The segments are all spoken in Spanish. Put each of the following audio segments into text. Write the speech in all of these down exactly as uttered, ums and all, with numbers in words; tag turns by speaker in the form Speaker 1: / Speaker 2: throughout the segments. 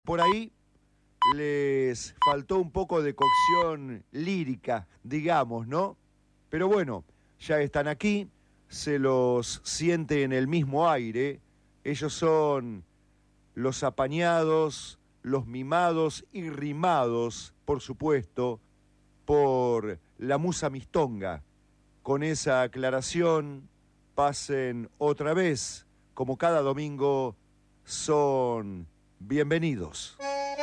Speaker 1: Por ahí les faltó un poco de cocción lírica, digamos, ¿no? Pero bueno, ya están aquí, se los siente en el mismo aire. Ellos son los apañados, los mimados y rimados, por supuesto, por la Musa Mistonga. Con esa aclaración, pasen otra vez, como cada domingo, son bienvenidos.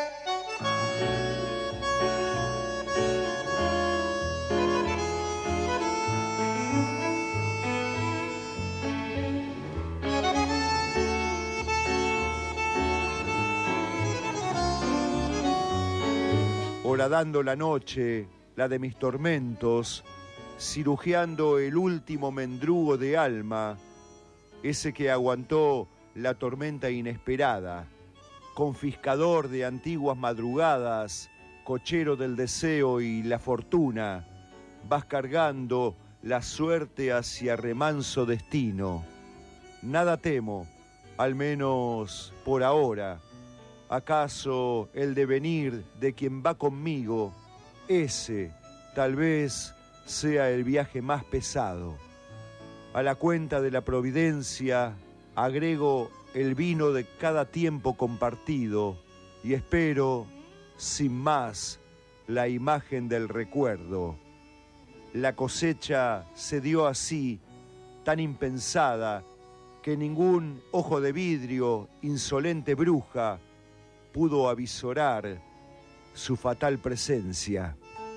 Speaker 1: Horadando la noche, la de mis tormentos, cirugiando el último mendrugo de alma, ese que aguantó la tormenta inesperada, confiscador de antiguas madrugadas, cochero del deseo y la fortuna, vas cargando la suerte hacia remanso destino. Nada temo, al menos por ahora. ¿Acaso el devenir de quien va conmigo, ese tal vez sea el viaje más pesado? A la cuenta de la providencia agrego el vino de cada tiempo compartido y espero, sin más, la imagen del recuerdo. La cosecha se dio así, tan impensada, que ningún ojo de vidrio, insolente bruja, pudo avisorar su fatal presencia.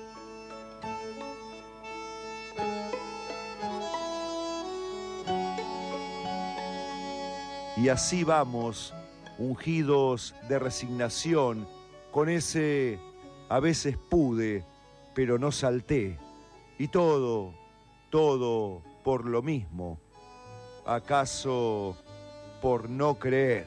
Speaker 1: Y así vamos, ungidos de resignación, con ese a veces pude, pero no salté. Y todo, todo por lo mismo. ¿Acaso por no creer?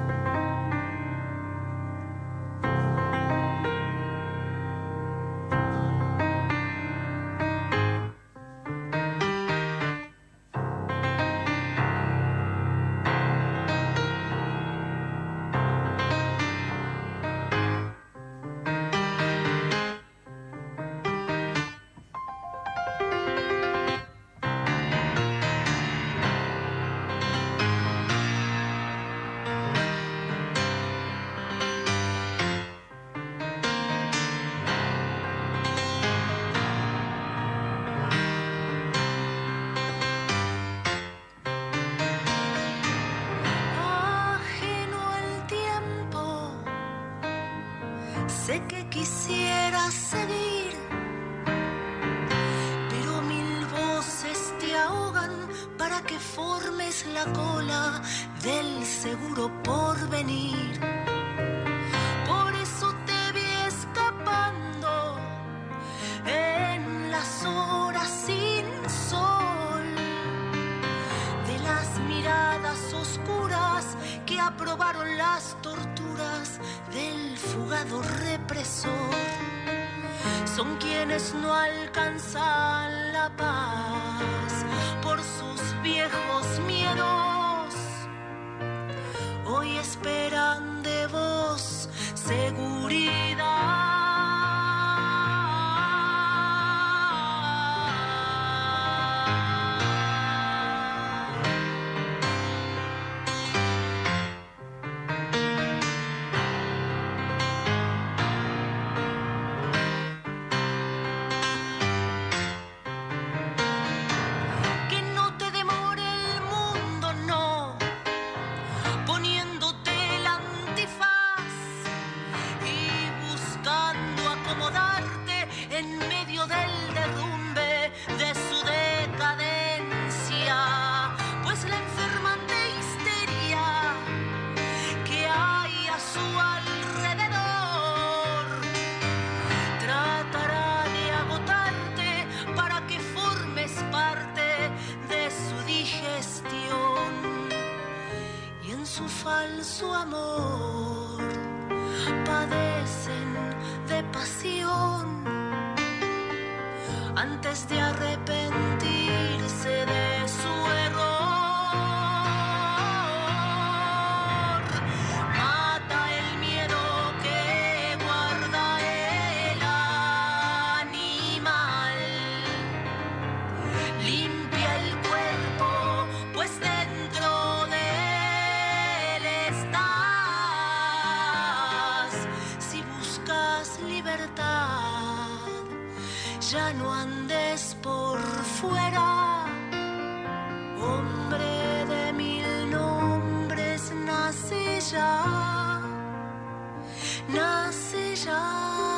Speaker 2: Sé que quisiera seguir, pero mil voces te ahogan para que formes la cola del seguro porvenir. Por eso te vi escapando en las horas sin sol de las miradas oscuras que aprobaron las torturas del fugado represor. Son quienes no alcanzan la paz por sus viejos miedos. Hoy esperan de vos seguridad. Falso amor, padecen de pasión antes de arrepentirse de su error. Mata el miedo libertad. Ya no andes por fuera, hombre de mil nombres, nace ya, nace ya.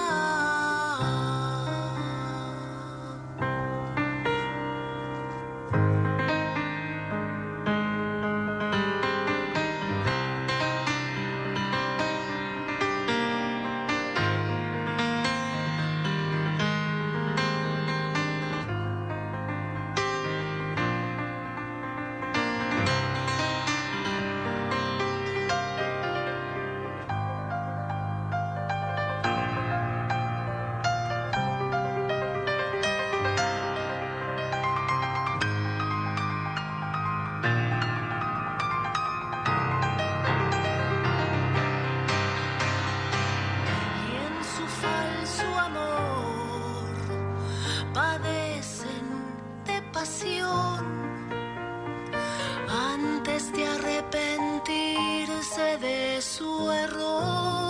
Speaker 2: Antes de arrepentirse de su error,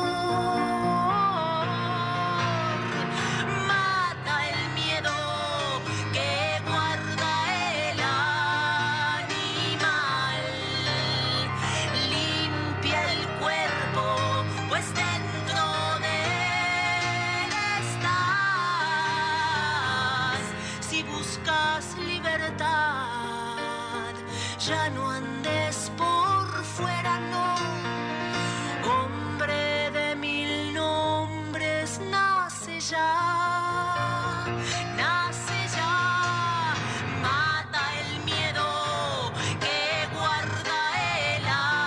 Speaker 2: mata el miedo que guarda el animal, limpia el cuerpo, pues dentro de él estás. Si buscas libertad, ya no andes por fuera, no. Hombre de mil nombres, nace ya, nace ya. Mata el miedo que guarda el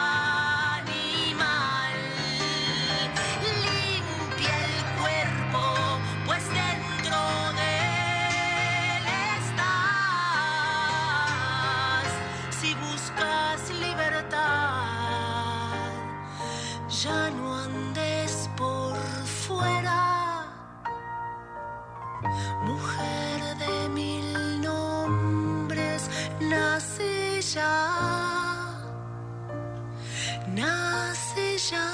Speaker 2: animal, limpia el cuerpo, pues dentro de él estás. Si buscas libertad, ya no andes por fuera. Mujer de mil nombres, nace ya, nace ya.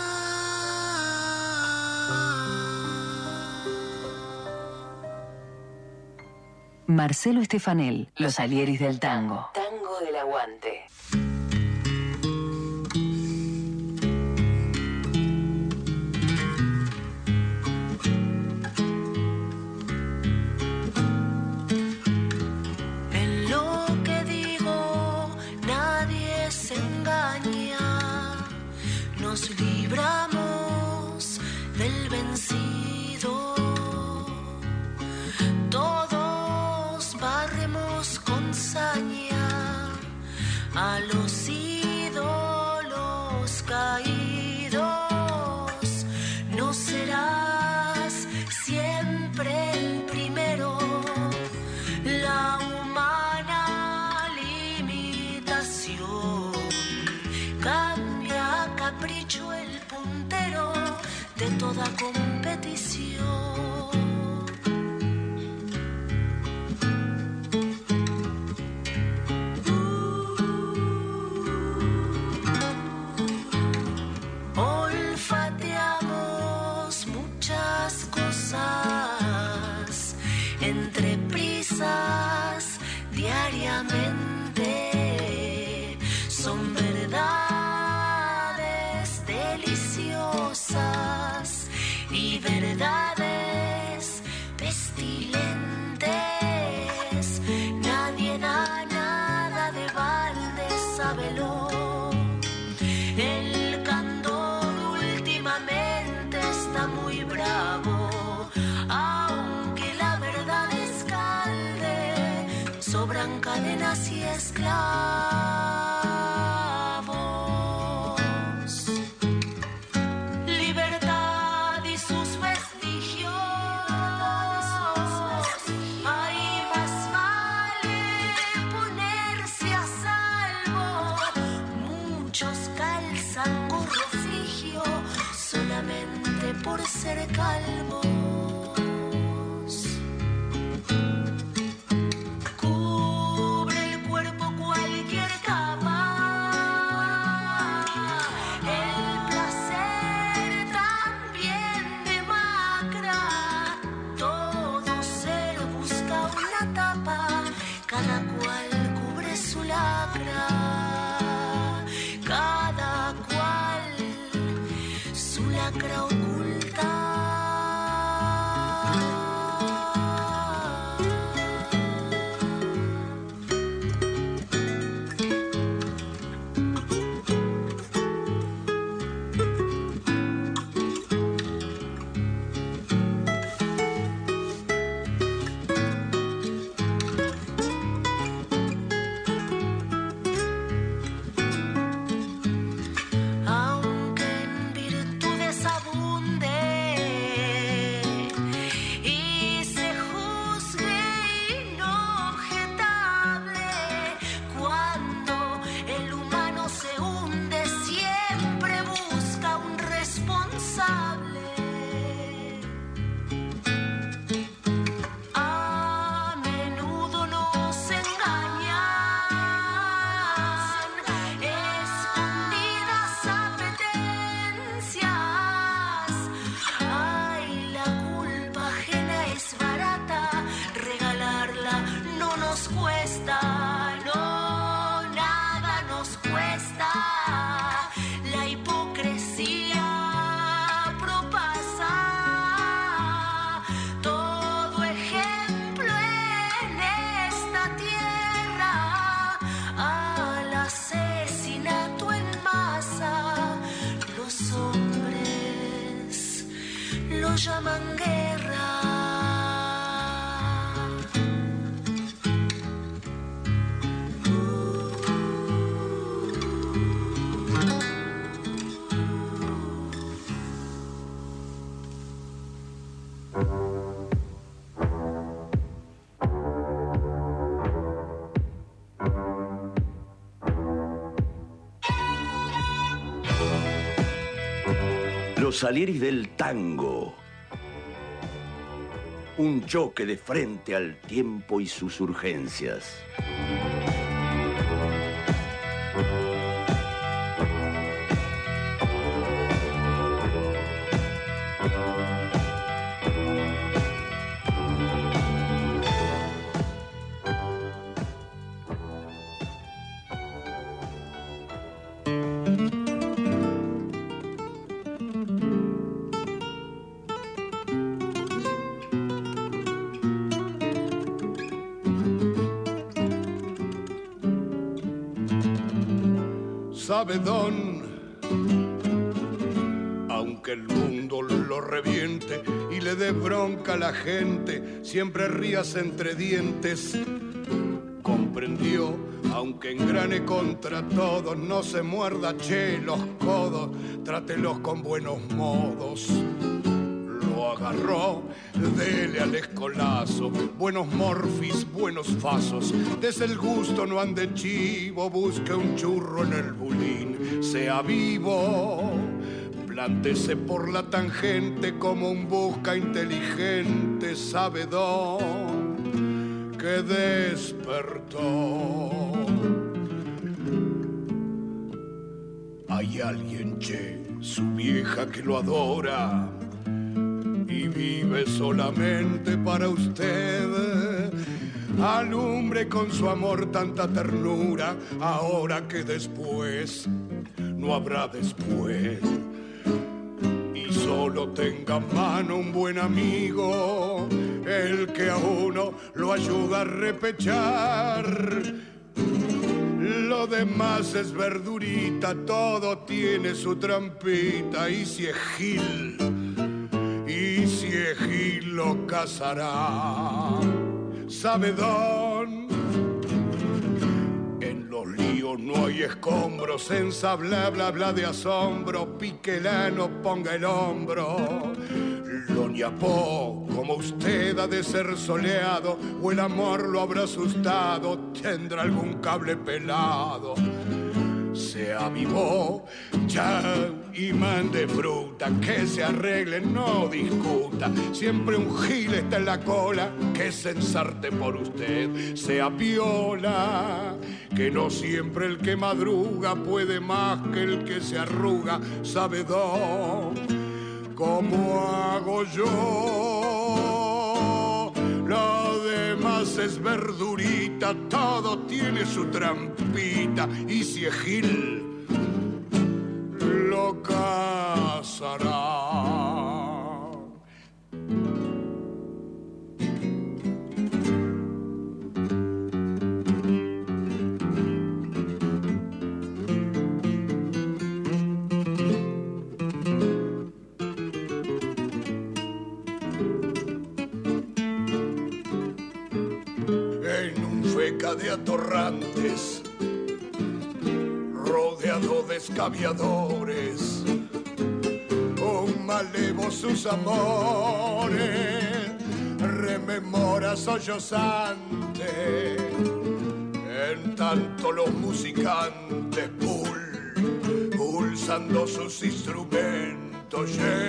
Speaker 3: Marcelo Estefanel, Los Alieris del Tango. Tango del Aguante.
Speaker 2: En lo que digo, nadie se engaña. Nos libramos del vencido. Todos barremos con saña a los ídolos caídos. No serás siempre el primero. La humana limitación cambia a capricho el puntero de toda competición. Olfateamos muchas cosas entre prisas diariamente. Son verdades deliciosas y verdades pestilentes. Nadie da nada de balde, sábelo. El candor últimamente está muy bravo, aunque la verdad escalde, sobran cadenas y esclavos. Libertad y sus vestigios, ahí más vale ponerse a salvo. Muchos calzan gorro frigio solamente por ser calvos. Cubre el cuerpo cualquier capa. El placer también demacra. llaman guerra.
Speaker 4: Los Salieris del tango. Un choque de frente al tiempo y sus urgencias.
Speaker 5: Sabedón, aunque el mundo lo reviente y le dé bronca a la gente, siempre rías entre dientes. Comprendió, aunque engrane contra todos, no se muerda, che, los codos, trátelos con buenos modos. Lo agarró, dele al escolazo, buenos morfis, buenos fasos, des el gusto, no ande chivo, busque un churro en el bulín, sea vivo, plántese por la tangente como un busca inteligente, sabedón, que despertó. Hay alguien, che, su vieja que lo adora y vive solamente para usted. Alumbre con su amor tanta ternura, ahora que después no habrá después. Y solo tenga a mano un buen amigo, el que a uno lo ayuda a repechar. Lo demás es verdurita, todo tiene su trampita, y si es gil, y si es gil lo cazará. Sabedón, en los líos no hay escombros, en sa bla bla bla de asombro, piquelano ponga el hombro. Loñapó, como usted ha de ser soleado, o el amor lo habrá asustado, tendrá algún cable pelado. Se avivó ya y mande fruta, que se arregle, no discuta. Siempre un gil está en la cola, que se ensarte por usted. Sea piola, que no siempre el que madruga puede más que el que se arruga. Sabedón, ¿cómo hago yo? Lo demás es verdurita, todo tiene su trampita, y si es gil, lo cazará. llena de atorrantes, rodeado de escaviadores, un malevo sus amores, rememora sollozante, en tanto los musicantes pul, pulsando sus instrumentos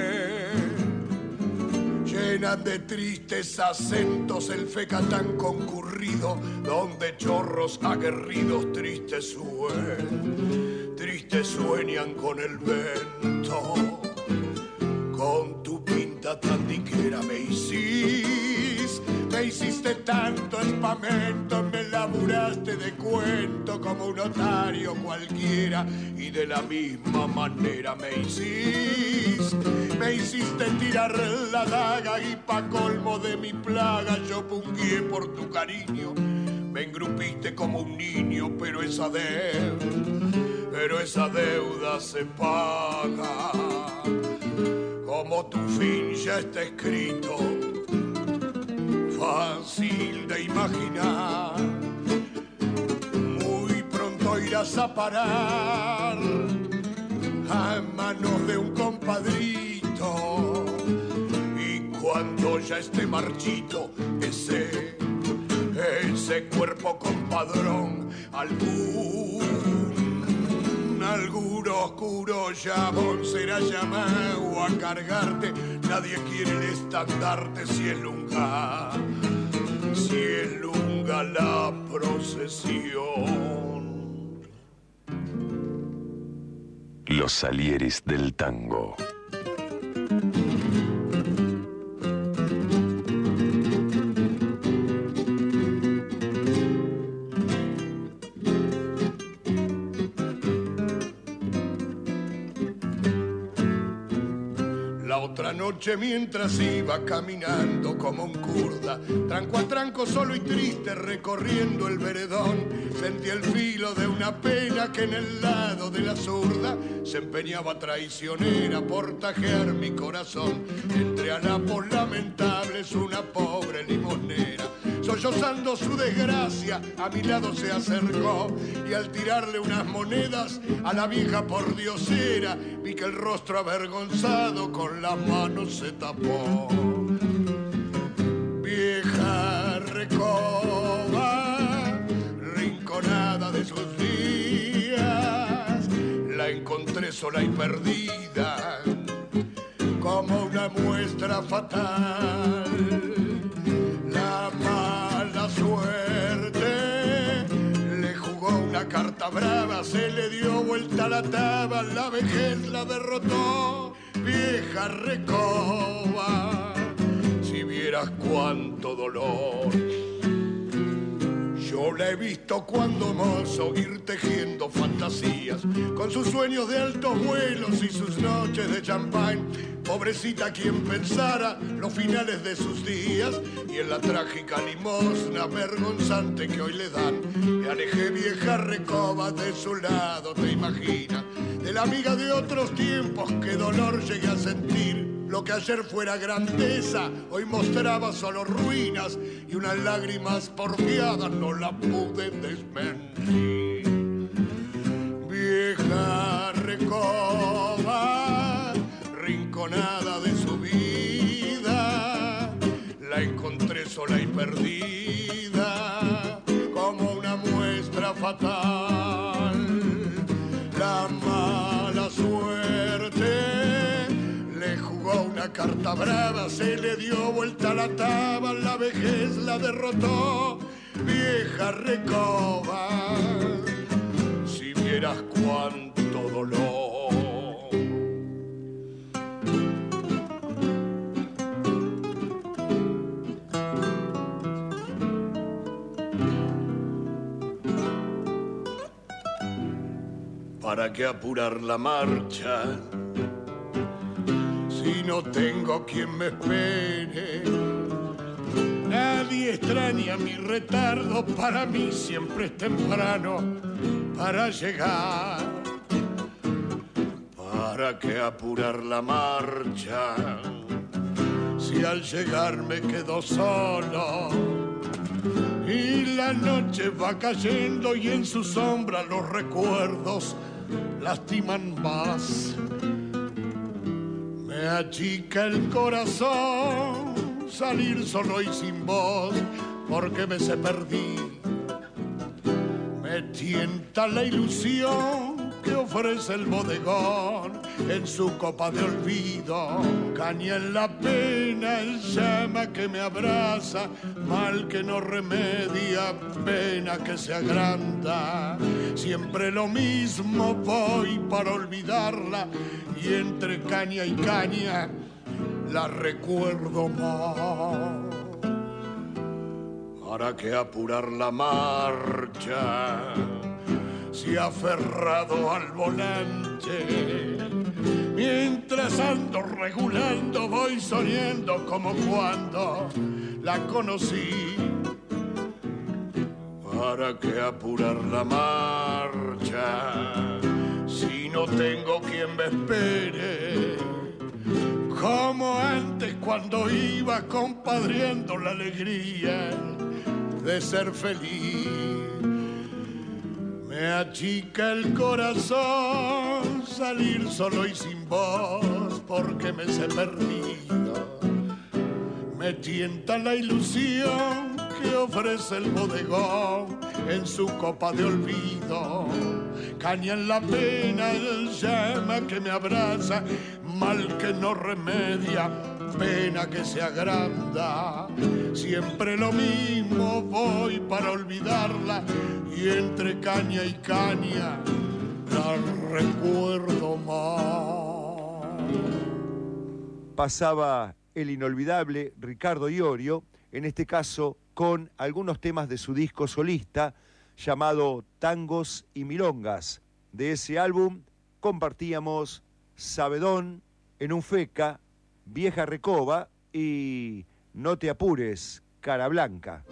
Speaker 5: llenan de tristes acentos el feca tan concurrido, donde chorros aguerridos tristes sueñan, tristes sueñan con el vento. Con tu pinta tan diquera me hiciste, me hiciste tanto espamento, me laburaste de cuento como un notario cualquiera, y de la misma manera me hiciste, me hiciste tirar la daga, y pa' colmo de mi plaga yo pungué por tu cariño, me engrupiste como un niño, pero esa deuda, pero esa deuda se paga. Como tu fin ya está escrito, fácil de imaginar, muy pronto irás a parar a manos de un compadrito, y cuando ya esté marchito ese, ese cuerpo compadrón, algún algún oscuro llamón será llamado a cargarte. Nadie quiere el estandarte si es lunga, si es lunga la procesión.
Speaker 6: Los Salieres del Tango.
Speaker 5: Otra noche mientras iba caminando como un kurda, tranco a tranco solo y triste recorriendo el veredón, sentí el filo de una pena que en el lado de la zurda se empeñaba traicionera por tajear mi corazón. Entre harapos lamentables una pobre limonera, sollozando su desgracia, a mi lado se acercó, y al tirarle unas monedas a la vieja pordiosera, vi que el rostro avergonzado con las manos se tapó. Vieja recoba, rinconada de sus días, la encontré sola y perdida, como una muestra fatal. La mala suerte le jugó una carta brava, se le dio vuelta la taba, la vejez la derrotó. Vieja recoba, si vieras cuánto dolor. Yo la he visto cuando mozo ir tejiendo fantasías, con sus sueños de altos vuelos y sus noches de champán. Pobrecita quien pensara los finales de sus días, y en la trágica limosna vergonzante que hoy le dan. Me alejé, vieja recoba, de su lado, te imaginas, de la amiga de otros tiempos, qué dolor llegué a sentir. Lo que ayer fuera grandeza, hoy mostraba solo ruinas, y unas lágrimas porfiadas no la pude desmentir. Vieja recoba, rinconada de su vida, la encontré sola y perdida, como una muestra fatal. La mala suerte le jugó una carta brava, se le dio vuelta la taba, la vejez la derrotó. Vieja recoba, si vieras cuánto dolor. ¿Para qué apurar la marcha si no tengo quien me espere? Nadie extraña mi retardo, para mí siempre es temprano para llegar. ¿Para qué apurar la marcha si al llegar me quedo solo? y la noche va cayendo y en su sombra los recuerdos lastiman más. Me achica el corazón salir solo y sin voz porque me se perdí. Me tienta la ilusión que ofrece el bodegón en su copa de olvido. Caña en la pena, el llama que me abraza, mal que no remedia, pena que se agranda. Siempre lo mismo voy para olvidarla y entre caña y caña la recuerdo más. Para que apurar la marcha, se ha aferrado al volante. Mientras ando regulando, voy soñando como cuando la conocí. Para que apurar la marcha, si no tengo quien me espere, como antes cuando iba compadriendo la alegría de ser feliz. Me achica el corazón salir solo y sin voz porque me sé perdido. Me tienta la ilusión que ofrece el bodegón en su copa de olvido. Caña en la pena, el llama que me abraza, mal que no remedia, pena que se agranda. Siempre lo mismo voy para olvidarla y entre caña y caña la recuerdo más.
Speaker 1: Pasaba el inolvidable Ricardo Iorio, en este caso con algunos temas de su disco solista llamado Tangos y Milongas. De ese álbum compartíamos Sabedón, En un Feca, Vieja Recoba y No te apures, Cara Blanca.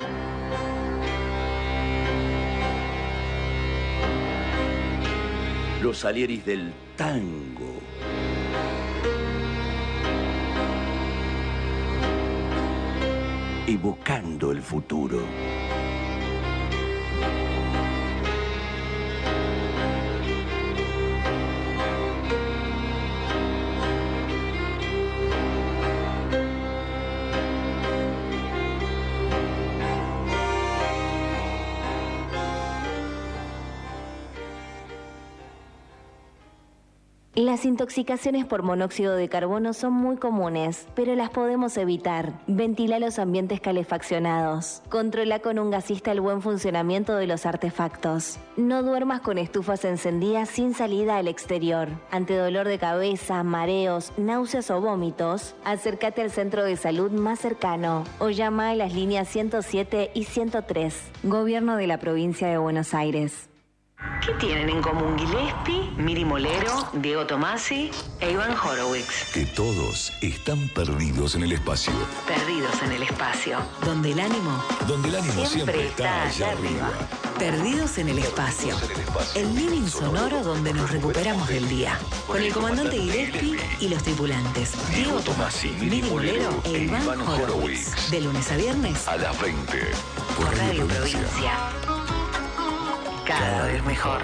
Speaker 4: Los Salieris del tango. Evocando el futuro.
Speaker 7: Las intoxicaciones por monóxido de carbono son muy comunes, pero las podemos evitar. Ventila los ambientes calefaccionados. Controla con un gasista el buen funcionamiento de los artefactos. No duermas con estufas encendidas sin salida al exterior. Ante dolor de cabeza, mareos, náuseas o vómitos, acércate al centro de salud más cercano o llama a las líneas ciento siete y ciento tres. Gobierno de la Provincia de Buenos Aires.
Speaker 3: ¿Qué tienen en común Gillespie, Miri Molero, Diego Tomasi e Iván Horowitz?
Speaker 6: Que todos están perdidos en el espacio.
Speaker 3: Perdidos en el espacio, donde el ánimo,
Speaker 6: Donde el ánimo siempre,
Speaker 3: siempre
Speaker 6: está
Speaker 3: está
Speaker 6: allá arriba.
Speaker 3: Perdidos en el espacio.
Speaker 6: Perdidos en el espacio.
Speaker 3: El living sonoro donde nos recuperamos del día. Con el comandante Gillespie y los tripulantes. Diego Tomasi, Miri Molero e Iván Horowitz. De lunes a viernes
Speaker 6: A las veinte.
Speaker 3: por Radio Provincia. Cada vez mejor.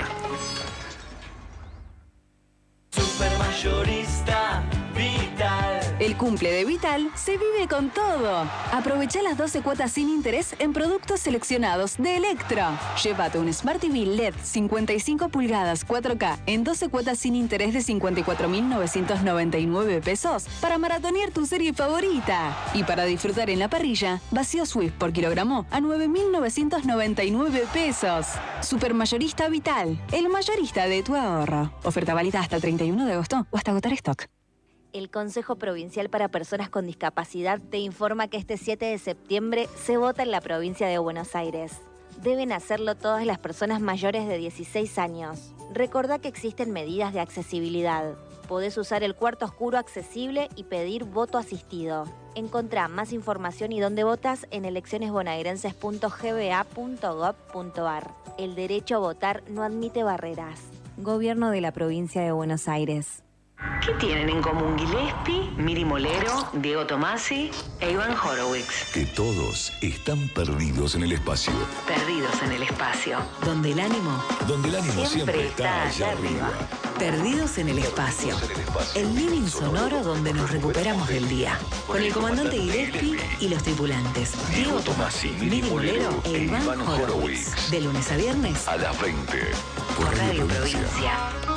Speaker 8: Supermayorista Vital.
Speaker 9: El cumple de Vital se vive con todo. Aprovecha las doce cuotas sin interés en productos seleccionados de Electro. Llévate un Smart T V L E D cincuenta y cinco pulgadas cuatro K en doce cuotas sin interés de cincuenta y cuatro mil novecientos noventa y nueve pesos para maratonear tu serie favorita. Y para disfrutar en la parrilla, vacío Swift por kilogramo a nueve mil novecientos noventa y nueve pesos. Supermayorista Vital, el mayorista de tu ahorro. Oferta válida hasta el treinta y uno de agosto o hasta agotar stock.
Speaker 7: El Consejo Provincial para Personas con Discapacidad te informa que este siete de septiembre se vota en la provincia de Buenos Aires. Deben hacerlo todas las personas mayores de dieciséis años. Recordá que existen medidas de accesibilidad. Podés usar el cuarto oscuro accesible y pedir voto asistido. Encontrá más información y dónde votas en elecciones bonaerenses punto g b a punto gov punto a r. El derecho a votar no admite barreras. Gobierno de la Provincia de Buenos Aires.
Speaker 3: ¿Qué tienen en común Gillespie, Miri Molero, Diego Tomasi e Iván Horowitz?
Speaker 6: Que todos están perdidos en el espacio.
Speaker 3: Perdidos en el espacio. Donde el ánimo,
Speaker 6: Donde el ánimo siempre,
Speaker 3: siempre
Speaker 6: está
Speaker 3: está
Speaker 6: allá arriba.
Speaker 3: Perdidos en el espacio.
Speaker 6: Perdidos en el espacio.
Speaker 3: El living sonoro donde nos recuperamos del día. Con el comandante Gillespie y los tripulantes. Diego Tomasi, Miri Molero e Iván Horowitz. De lunes a viernes
Speaker 6: A las veinte.
Speaker 3: por Radio Provincia.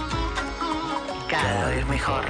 Speaker 3: Cada vez mejor.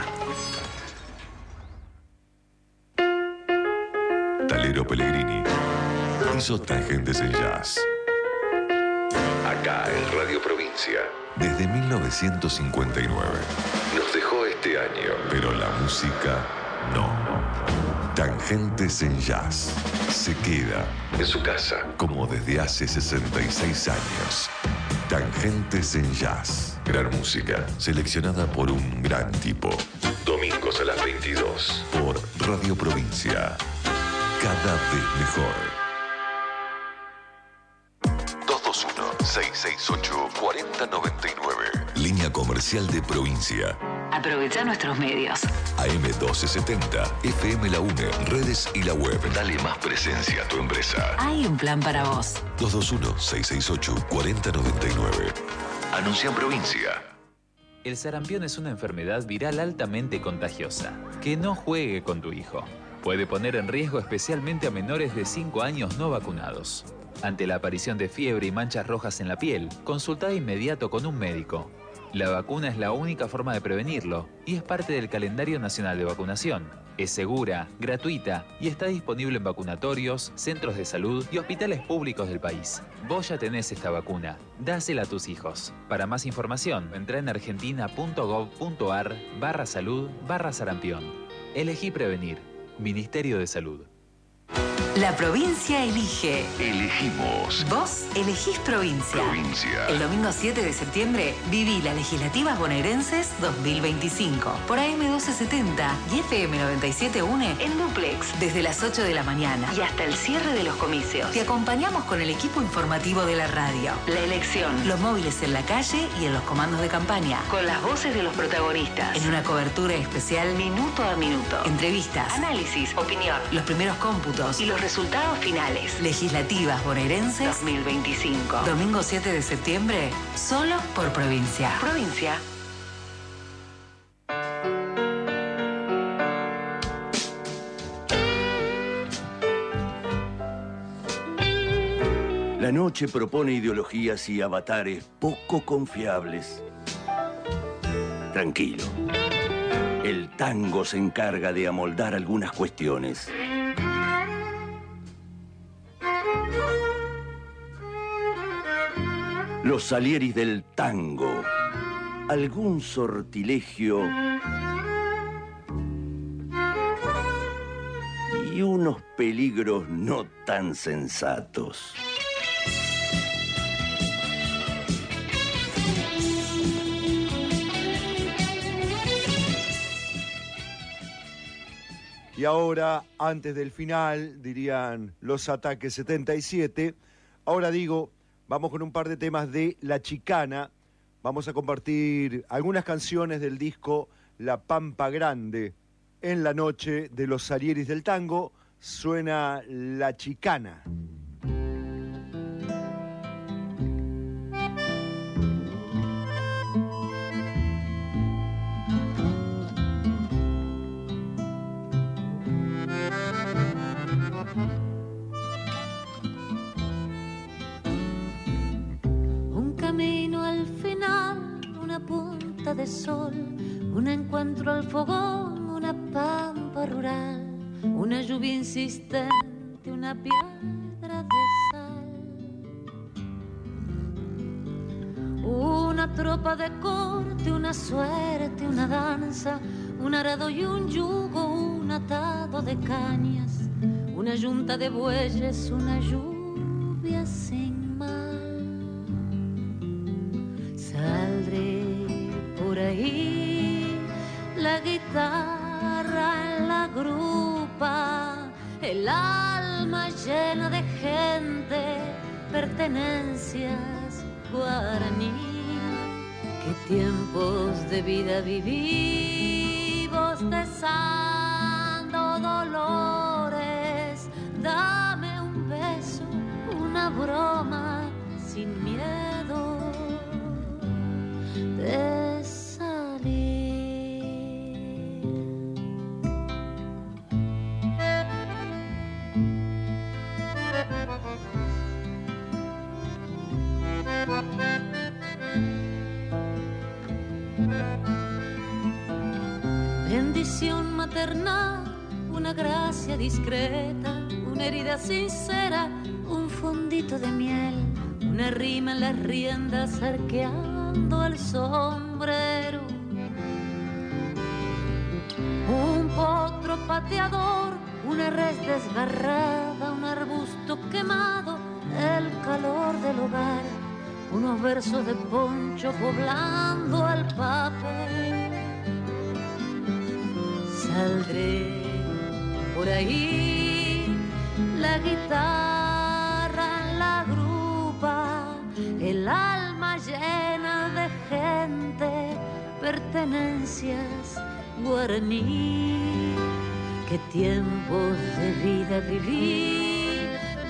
Speaker 6: Talero Pellegrini hizo Tangentes en Jazz. Acá en Radio Provincia. Desde mil novecientos cincuenta y nueve. Nos dejó este año, pero la música no. Tangentes en Jazz. Se queda en su casa, como desde hace sesenta y seis años. Tangentes en Jazz. Gran música, seleccionada por un gran tipo. Domingos a las veintidós, por Radio Provincia. Cada vez mejor. dos dos uno, seis seis ocho, cuatro cero nueve nueve. Línea comercial de Provincia.
Speaker 3: Aprovecha nuestros medios.
Speaker 6: A M doce setenta, F M La UNE, redes y la web. Dale más presencia a tu empresa.
Speaker 3: Hay un plan para vos.
Speaker 6: dos dos uno, seis seis ocho, cuatro cero nueve nueve. Anuncia en Provincia.
Speaker 10: El sarampión es una enfermedad viral altamente contagiosa. Que no juegue con tu hijo. Puede poner en riesgo especialmente a menores de cinco años no vacunados. Ante la aparición de fiebre y manchas rojas en la piel, consulta de inmediato con un médico. La vacuna es la única forma de prevenirlo y es parte del calendario nacional de vacunación. Es segura, gratuita y está disponible en vacunatorios, centros de salud y hospitales públicos del país. Vos ya tenés esta vacuna. Dásela a tus hijos. Para más información, entra en argentina.gov.ar barra salud barra sarampión. Elegí prevenir. Ministerio de Salud.
Speaker 3: La provincia elige.
Speaker 6: Elegimos.
Speaker 3: Vos elegís provincia.
Speaker 6: Provincia.
Speaker 3: El domingo siete de septiembre viví las legislativas bonaerenses dos mil veinticinco por A M doce setenta y F M noventa y siete U N E en duplex desde las ocho de la mañana y hasta el cierre de los comicios. Te acompañamos con el equipo informativo de la radio. La elección, los móviles en la calle y en los comandos de campaña. Con las voces de los protagonistas. En una cobertura especial minuto a minuto. Entrevistas, análisis, opinión, los primeros cómputos y los resultados finales. Legislativas bonaerenses dos mil veinticinco. Domingo siete de septiembre, solo por provincia. Provincia.
Speaker 4: La noche propone ideologías y avatares poco confiables. Tranquilo. El tango se encarga de amoldar algunas cuestiones. Los Salieris del tango. Algún sortilegio y unos peligros no tan sensatos.
Speaker 1: Y ahora, antes del final, dirían los Ataques setenta y siete, ahora digo, vamos con un par de temas de La Chicana. Vamos a compartir algunas canciones del disco La Pampa Grande. En la noche de los Salieris del tango suena La Chicana.
Speaker 2: De sol, un encuentro al fogón, una pampa rural, una lluvia insistente, una piedra de sal, una tropa de corte, una suerte, una danza, un arado y un yugo, un atado de cañas, una yunta de bueyes, una lluvia sin mal. Saldré por ahí, la guitarra en la grupa, el alma llena de gente, pertenencias guaraní. Qué tiempos de vida viví, bostezando dolores. Dame un beso, una broma sin miedo de salir. Bendición maternal, una gracia discreta, una herida sincera, un fondito de miel, una rima en las riendas arqueando el sombrero, un potro pateador, una res desgarrada, un arbusto quemado, el calor del hogar, unos versos de Poncho poblando el papel. Saldré por ahí, la guitarra en la grupa, el alma llena de gente, pertenencias guaraní. Qué tiempos de vida viví,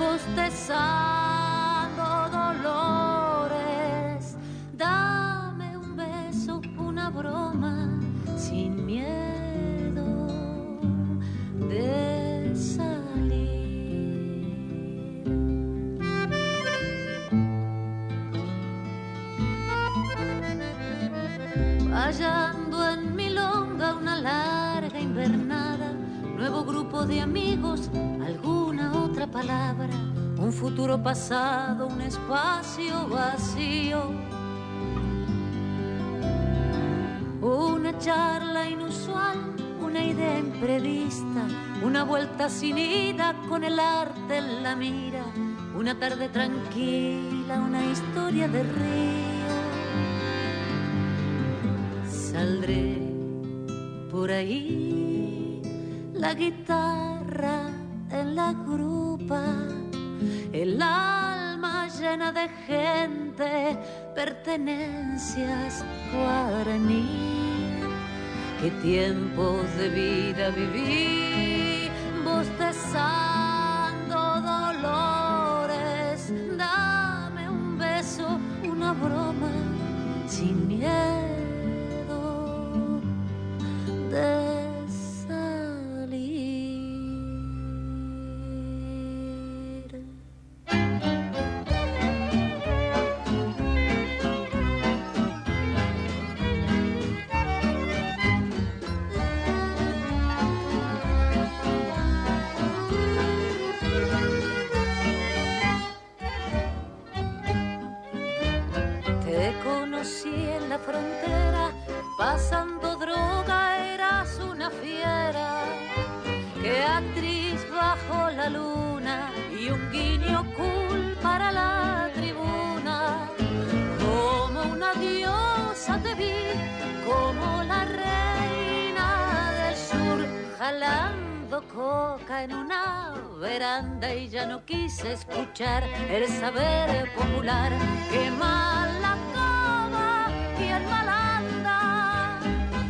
Speaker 2: bostezando dolores. Dame un beso, una broma, sin miedo de salir. Vallando en milonga una larga invernada, nuevo grupo de amigos, alguna otra palabra, un futuro pasado, un espacio vacío, una charla inusual, una idea imprevista, una vuelta sin ida con el arte en la mira, una tarde tranquila, una historia de río. Saldré por ahí, la guitarra en la grupa, el alma llena de gente, pertenencias guaraní. Qué tiempos de vida viví, bostezando dolores. Dame un beso, una broma, sin miedo de frontera, pasando droga, eras una fiera. Qué actriz bajo la luna y un guiño cool para la tribuna. Como una diosa te vi, como la reina del sur, jalando coca en una veranda, y ya no quise escuchar el saber popular. Qué mala y el mal anda,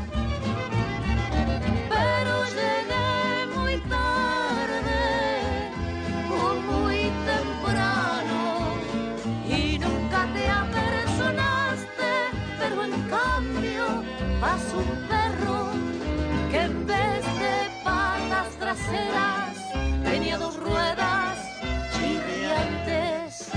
Speaker 2: pero llegué muy tarde o muy temprano y nunca te apersonaste, pero en cambio pasó un perro que en vez de patas traseras tenía dos ruedas chirriantes.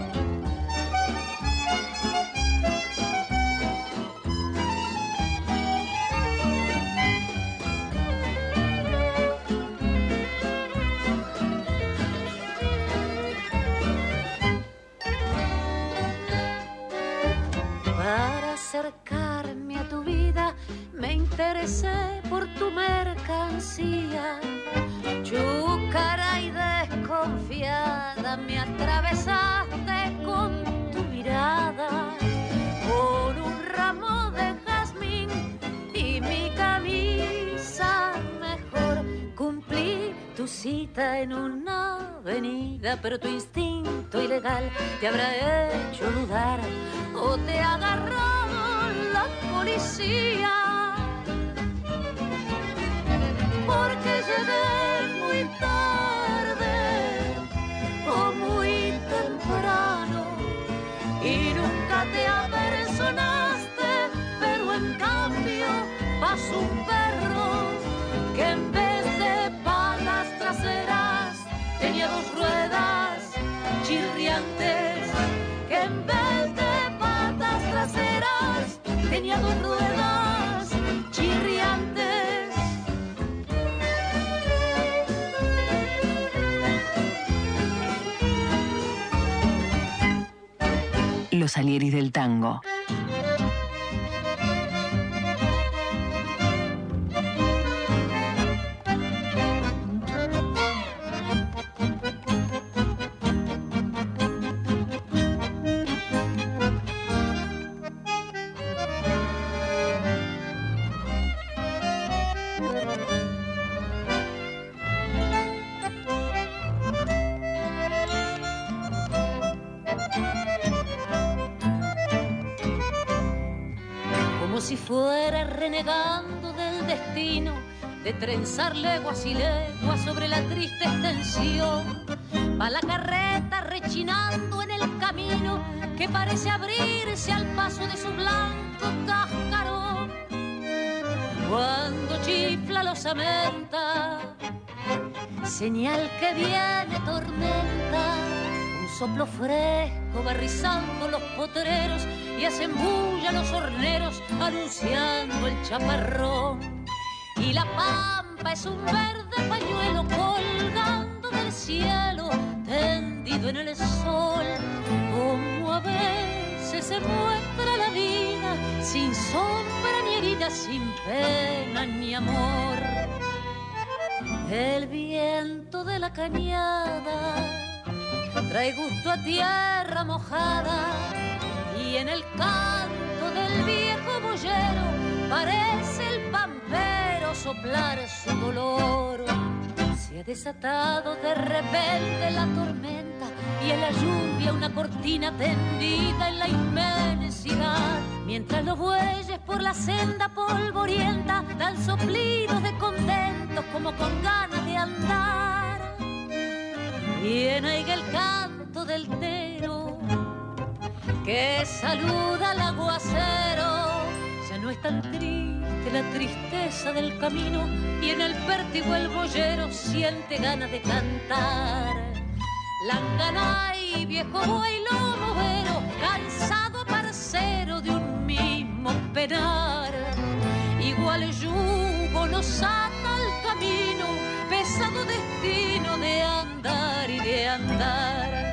Speaker 2: Acercarme a tu vida, me interesé por tu mercancía. Chúcara y desconfiada, me atravesaste con tu mirada, con un ramo de jazmín y mi camisa mejor. Cumplí tu cita en una avenida, pero tu instinto ilegal te habrá hecho dudar o te ha agarrado la policía. porque llegué muy tarde o muy temprano y nunca te apersonaste, pero en cambio pasó un perro que en vez de patas traseras tenía dos ruedas chirriantes, que en vez de patas traseras tenía dos ruedas chirriantes.
Speaker 3: Los Salieris del Tango.
Speaker 2: Si fuera renegando del destino de trenzar leguas y leguas sobre la triste extensión, va la carreta rechinando en el camino que parece abrirse al paso de su blanco cascarón. Cuando chifla la osamenta, señal que viene tormenta, un soplo fresco va rizando los potreros y hacen bulla los horneros anunciando el chaparrón. Y la pampa es un verde pañuelo colgando del cielo, tendido en el sol, como a veces se muestra la vida, sin sombra ni herida, sin pena ni amor. El viento de la cañada trae gusto a tierra mojada, y en el canto del viejo boyero parece el pampero soplar su dolor. Se ha desatado de repente la tormenta y en la lluvia una cortina tendida en la inmensidad, mientras los bueyes por la senda polvorienta dan soplidos de contentos como con ganas de andar. Y en ahí el canto del tero que saluda al aguacero, ya no es tan triste la tristeza del camino, y en el vértigo el boyero siente ganas de cantar. Langanay, viejo buey lomovero, cansado parcero de un mismo penar, igual yugo nos ata al camino, pesado destino de andar y de andar.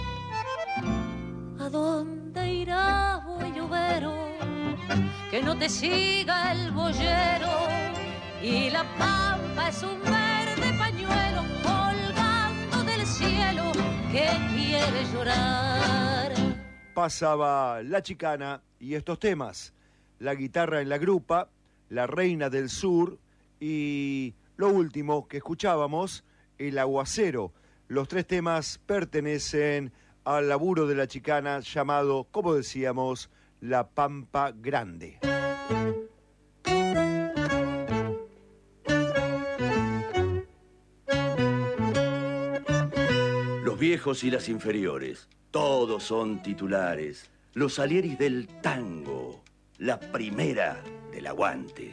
Speaker 2: ¿A dónde irás, buey overo? Que no te siga el boyero, y la pampa es un verde pañuelo colgando del cielo que quiere llorar.
Speaker 1: Pasaba La Chicana y estos temas: La guitarra en la grupa, La reina del sur y lo último que escuchábamos, El aguacero. Los tres temas pertenecen al laburo de La Chicana llamado, como decíamos, La Pampa Grande.
Speaker 4: Los viejos y las inferiores, todos son titulares. Los Salieris del Tango, la primera del aguante.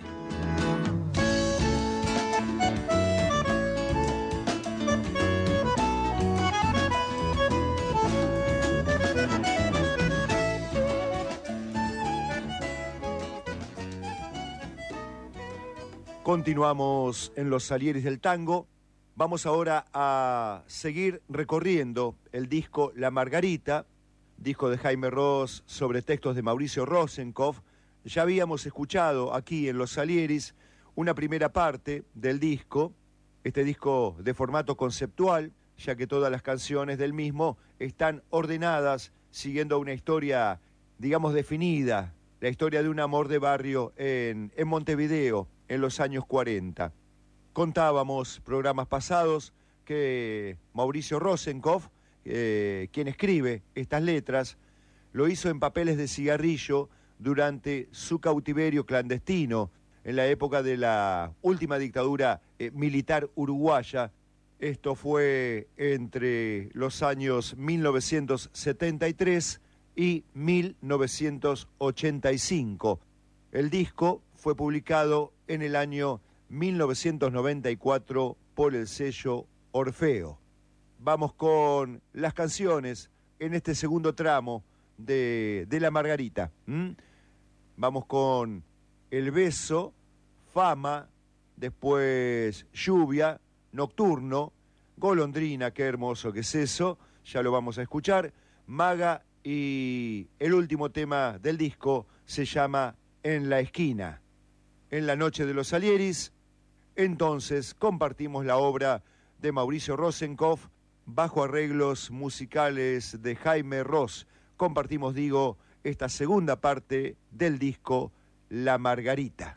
Speaker 1: Continuamos en los Salieris del Tango. Vamos ahora a seguir recorriendo el disco La Margarita, disco de Jaime Ross sobre textos de Mauricio Rosenkopf. Ya habíamos escuchado aquí en los Salieris una primera parte del disco, este disco de formato conceptual, ya que todas las canciones del mismo están ordenadas siguiendo una historia, digamos, definida, la historia de un amor de barrio en, en Montevideo en los años cuarenta. Contábamos programas pasados que Mauricio Rosenkopf, eh, quien escribe estas letras, lo hizo en papeles de cigarrillo durante su cautiverio clandestino en la época de la última dictadura eh, militar uruguaya. Esto fue entre los años mil novecientos setenta y tres y mil novecientos ochenta y cinco. El disco fue publicado en el año mil novecientos noventa y cuatro por el sello Orfeo. Vamos con las canciones en este segundo tramo de, de La Margarita. ¿Mm? Vamos con El Beso, Fama, después Lluvia, Nocturno, Golondrina, qué hermoso que es eso, ya lo vamos a escuchar, Maga, y el último tema del disco se llama En la Esquina. En la noche de los Salieris, entonces compartimos la obra de Mauricio Rosenkopf bajo arreglos musicales de Jaime Ross. Compartimos, digo, esta segunda parte del disco La Margarita.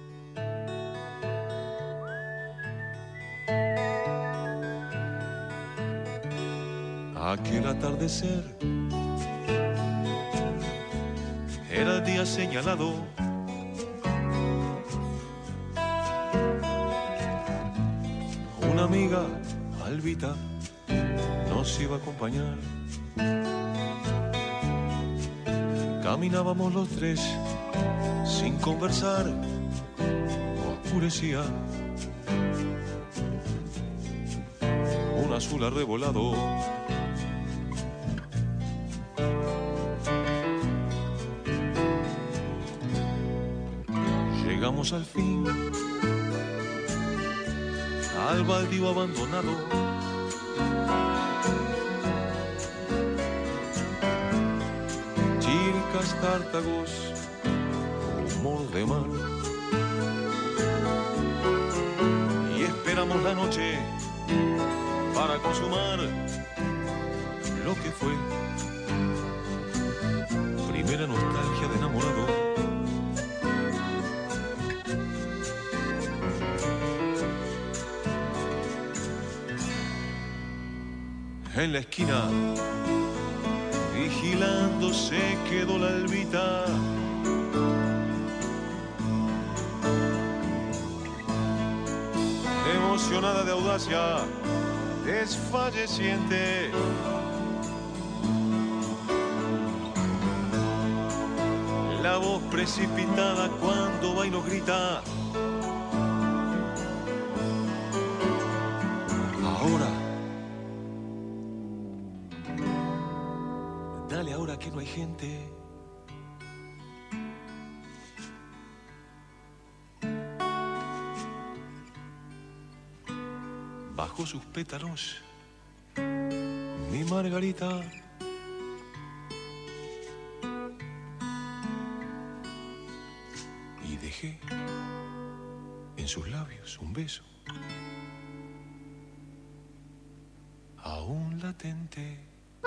Speaker 11: Aquel atardecer era el día señalado. Una amiga, Albita, nos iba a acompañar. Caminábamos los tres sin conversar. Oscurecía. Un azul arrebolado. Llegamos al fin al baldío abandonado. Chircas, tártagos, humor de mar. Y esperamos la noche para consumar lo que fue primera nostalgia de enamorado. En la esquina, vigilando, se quedó la Albita. Emocionada de audacia, desfalleciente. La voz precipitada cuando va y nos grita: ahora. Dale ahora que no hay gente. Bajo sus pétalos, mi Margarita. Y dejé en sus labios un beso, aún latente.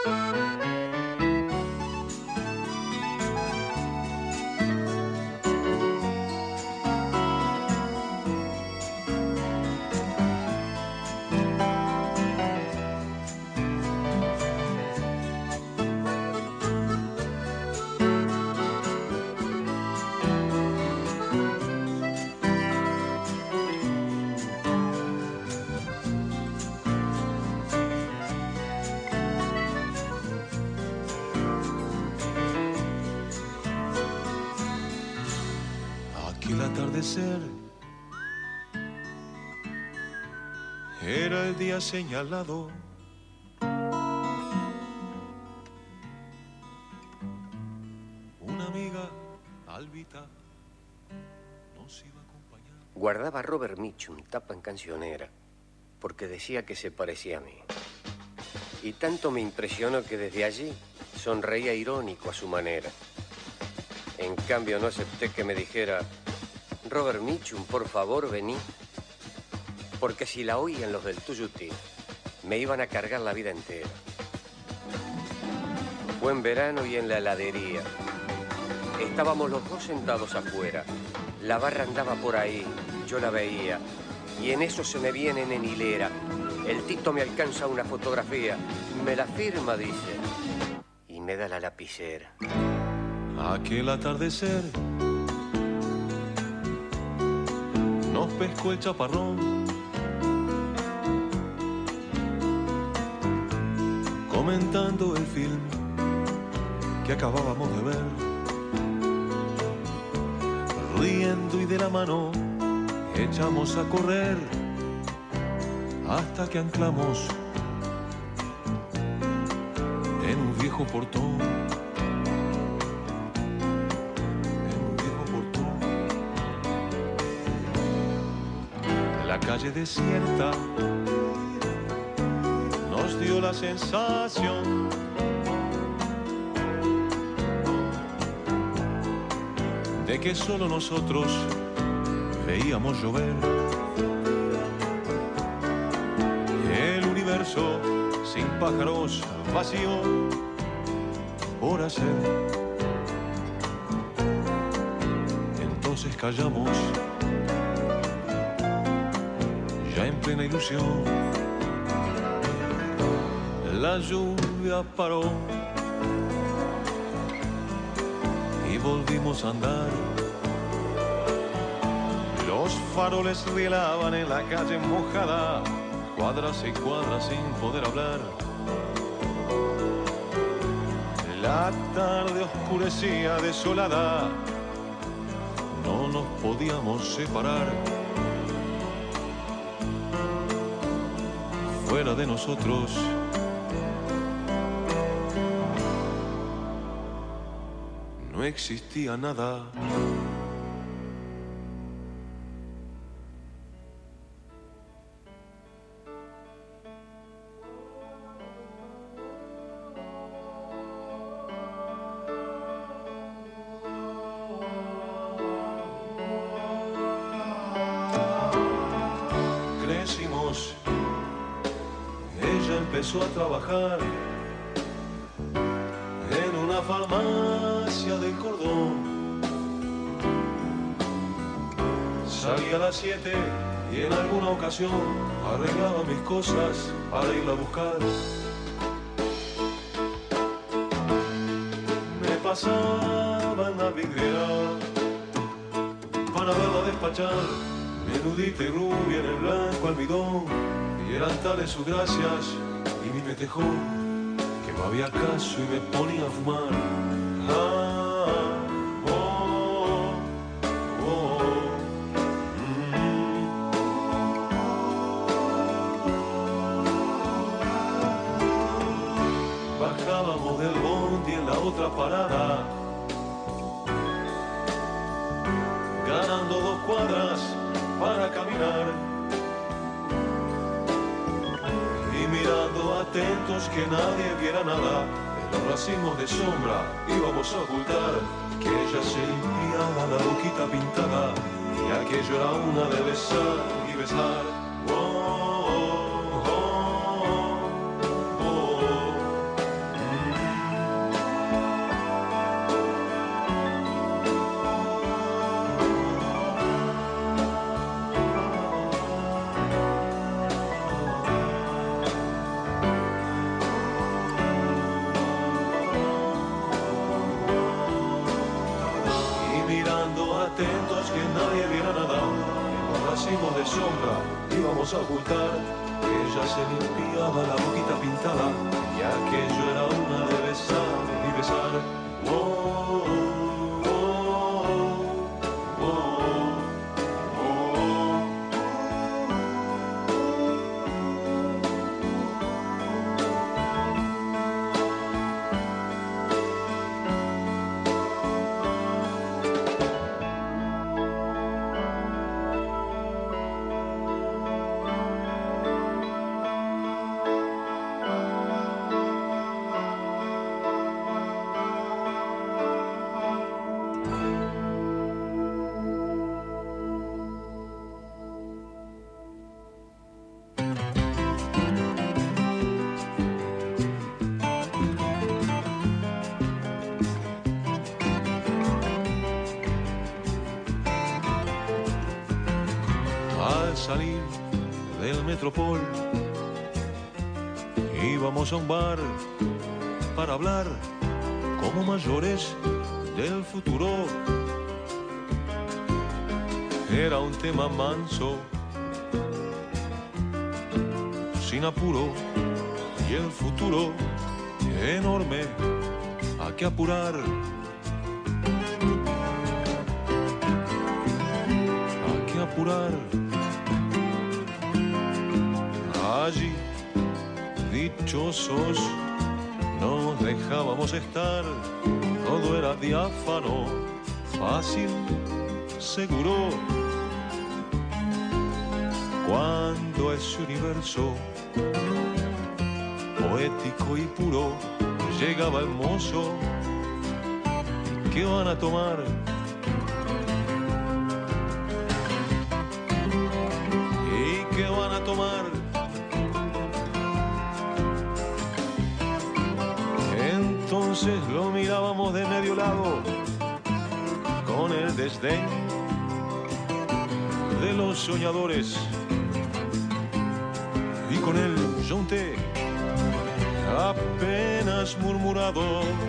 Speaker 11: Atardecer era el día señalado. Una amiga, Albita, nos iba a acompañar.
Speaker 12: Guardaba a Robert Mitchum tapa en cancionera porque decía que se parecía a mí. Y tanto me impresionó que desde allí sonreía irónico a su manera. En cambio no acepté que me dijera: Robert Mitchum, por favor, vení. Porque si la oían los del Tuyutí, me iban a cargar la vida entera. Fue en verano y en la heladería. Estábamos los dos sentados afuera. La barra andaba por ahí, yo la veía. Y en eso se me vienen en hilera. El Tito me alcanza una fotografía. Me la firma, dice. Y me da la lapicera.
Speaker 11: Aquel atardecer nos pescó el chaparrón. comentando el film que acabábamos de ver, riendo y de la mano echamos a correr hasta que anclamos en un viejo portón. En un viejo portón. La calle desierta nos dio la sensación de que solo nosotros veíamos llover. El universo sin pájaros, vacío por hacer. Entonces callamos, ya en plena ilusión. La lluvia paró y volvimos a andar. Los faroles rielaban en la calle mojada, cuadras y cuadras sin poder hablar. La tarde oscurecía desolada, no nos podíamos separar. Fuera de nosotros no existía nada. Crecimos, ella empezó a trabajar en una farmacia del cordón. Salía a las siete y en alguna ocasión arreglaba mis cosas para irla a buscar. Me pasaba en la vidriera para verla despachar, menudita y rubia en el blanco almidón, y eran tales sus gracias y mi metejó que no había caso y me ponía a fumar. Ah, oh, oh, mm. Bajábamos del bondi en la otra parada, ganando dos cuadras para caminar y mirando atentos que nadie viera nada. En los racimos de sombra íbamos a ocultar que ella se limpiaba la boquita pintada y aquello era una de besar y besar. Oh, oh, oh, oh. Atentos que nadie viera nada, en los racimos de sombra íbamos a ocultar que ella se limpiaba la boquita pintada y aquello era una de besar y besar. Oh, oh, oh, oh, salir del Metropol íbamos a un bar para hablar como mayores del futuro. Era un tema manso, sin apuro, y el futuro enorme, hay que apurar. Hay que apurar. Allí, dichosos, nos dejábamos estar. Todo era diáfano, fácil, seguro. Cuando ese universo poético y puro llegaba hermoso, ¿qué van a tomar? ¿Y qué van a tomar? Entonces lo mirábamos de medio lado con el desdén de los soñadores y con el yunte apenas murmurado.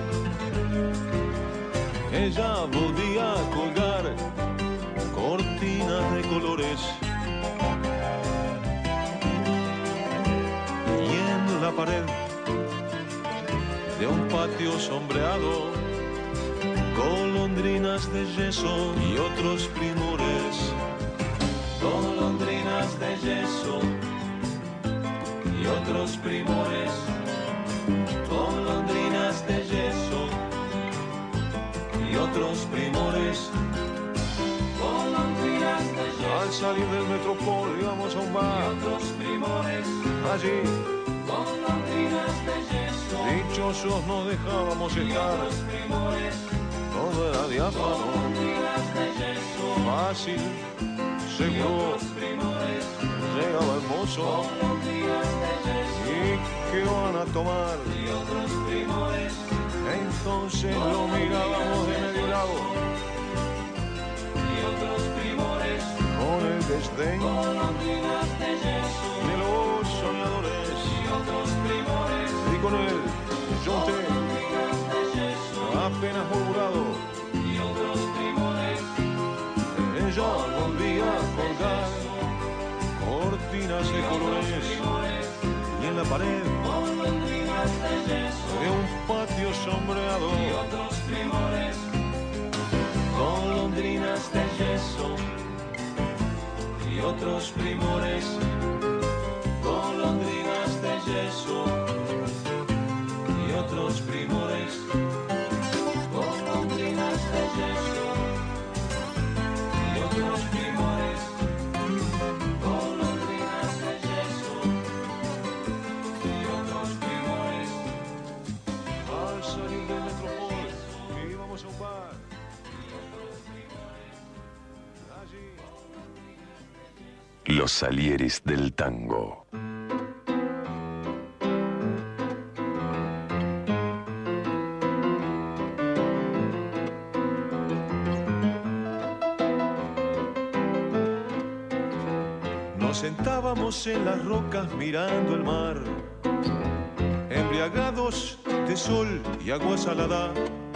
Speaker 11: Ella volvía a colgar cortinas de colores y en la pared de un patio sombreado, golondrinas de yeso y otros primores. Golondrinas de yeso y otros primores. Golondrinas de yeso y otros primores. Golondrinas de yeso. Al salir del Metropol íbamos a un bar. Y otros primores. Allí. Golondrinas de yeso. Dichosos nos dejábamos estar. Todo era diáfano. Golondrinas de yeso. Fácil, seguro. Llegaba hermoso. ¿Y qué van a tomar? Y otros primores. Entonces lo mirábamos de medio lado. Y otros primores. Con el desdén de los soñadores. Y otros primores. Y con el yunte apenas murmurado. Y otros primores. Ella volvía a colgar cortinas de colores y en la pared de un patio sombreado. Y otros primores. Golondrinas de yeso y otros primores. Golondrinas de yeso y otros primores. Golondrinas de yeso y otros primores. Golondrinas de yeso y otros primores. Al salir del Metropol íbamos a un bar.
Speaker 6: Los Salieris del Tango.
Speaker 11: Nos sentábamos en las rocas mirando el mar, embriagados de sol y agua salada.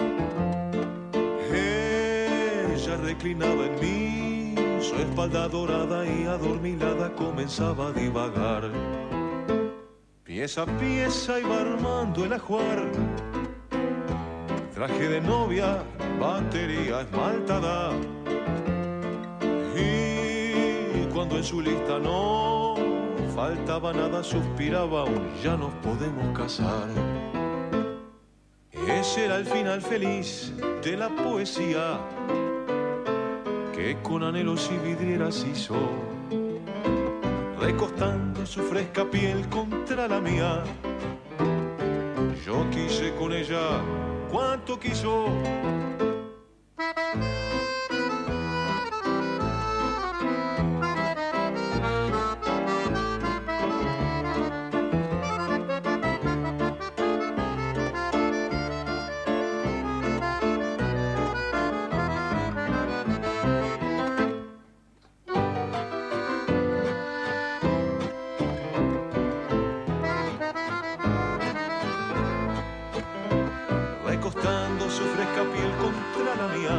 Speaker 11: Ella reclinaba en mí, su espalda dorada y adormilada comenzaba a divagar. Pieza a pieza iba armando el ajuar, traje de novia, batería esmaltada. Y cuando en su lista no faltaba nada, suspiraba un ya nos podemos casar. Ese era el final feliz de la poesía que con anhelos y vidrieras hizo, recostando su fresca piel contra la mía. Yo quise con ella cuanto quiso. Recostando su fresca piel contra la mía,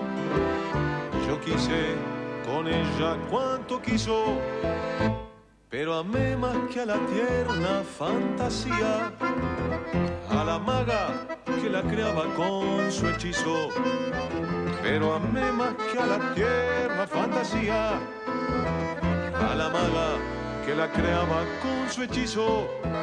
Speaker 11: yo quise con ella cuanto quiso, pero amé más que a la tierna fantasía, a la maga que la creaba con su hechizo. Pero amé más que a la tierna fantasía, a la maga que la creaba con su hechizo.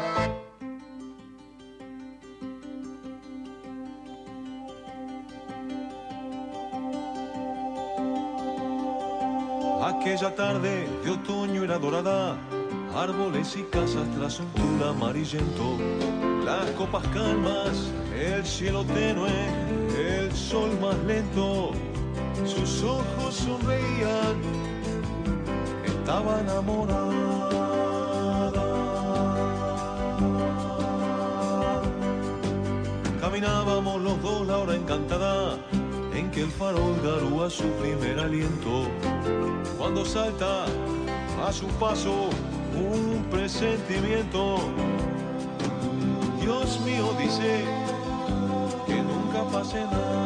Speaker 11: Aquella tarde de otoño era dorada, árboles y casas tras un tul amarillento, las copas calmas, el cielo tenue, el sol más lento, sus ojos sonreían, estaba enamorada. Caminábamos los dos la hora encantada, en que el farol garúa su primer aliento, cuando salta a su paso un presentimiento. Dios mío, dice que nunca pase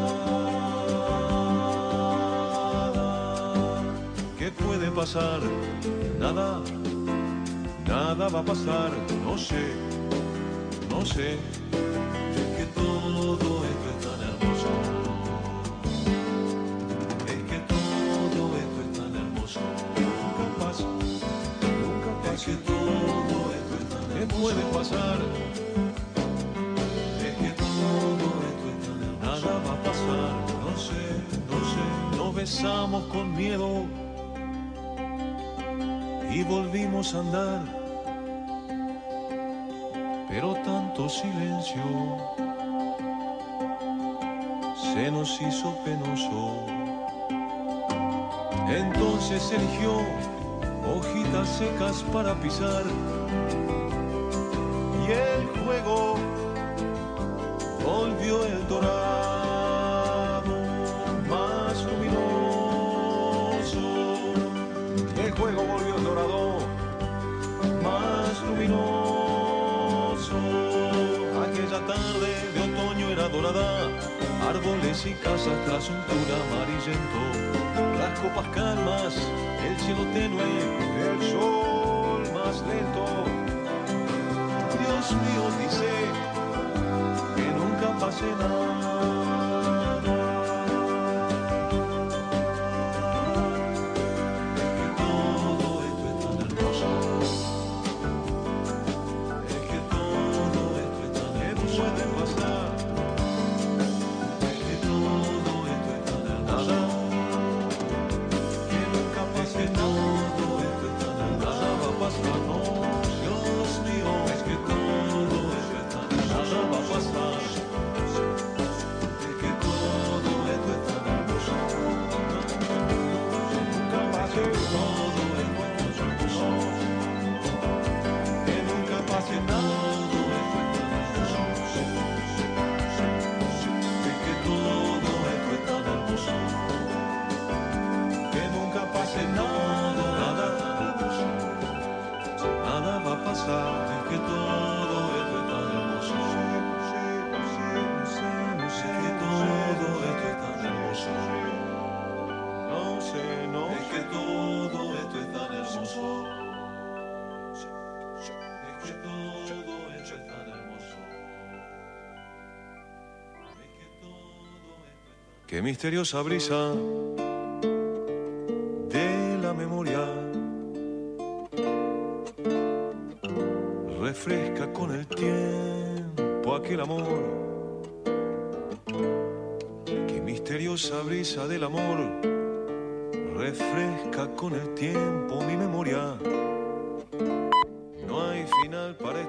Speaker 11: nada. ¿Qué puede pasar? Nada, nada va a pasar. No sé, no sé. Es que todo esto es tan hermoso. Es que todo esto es tan hermoso. Nunca pasa, nunca pasa. Es que todo esto es tan hermoso. ¿Qué puede pasar? Nada va a pasar, no sé, no sé. Nos besamos con miedo y volvimos a andar, pero tanto silencio se nos hizo penoso. Entonces eligió hojitas secas para pisar y el juego volvió el dorado más luminoso. El juego volvió el dorado más luminoso. Aquella tarde de otoño era dorada, árboles y casas tras un tul amarillento, las copas calmas, el cielo tenue, el sol más lento. Dios mío, dice que nunca pase nada. Es que todo esto es tan hermoso. Es que todo esto es tan hermoso. ¿Qué puede pasar? Es que todo esto es tan hermoso. Que nunca pase nada. Todo esto es tan hermoso. Nada va a pasar, no. Dios mío, es que todo esto es tan hermoso. Nada va a pasar. Es que todo esto es tan hermoso. Que nunca pase todo esto es tan hermoso. Que nunca pase nada. Es que todo esto es tan hermoso. Que nunca pase nada. Nada, nada va a pasar. Es que todo esto es tan hermoso. Es que todo esto es tan hermoso. No sé, no sé. Es que todo esto es tan hermoso. Es que todo esto es tan hermoso. Es que todo esto es tan... Qué misteriosa brisa de la memoria refresca con el tiempo aquel amor. Qué misteriosa brisa del amor refresca con el tiempo mi memoria. No hay final para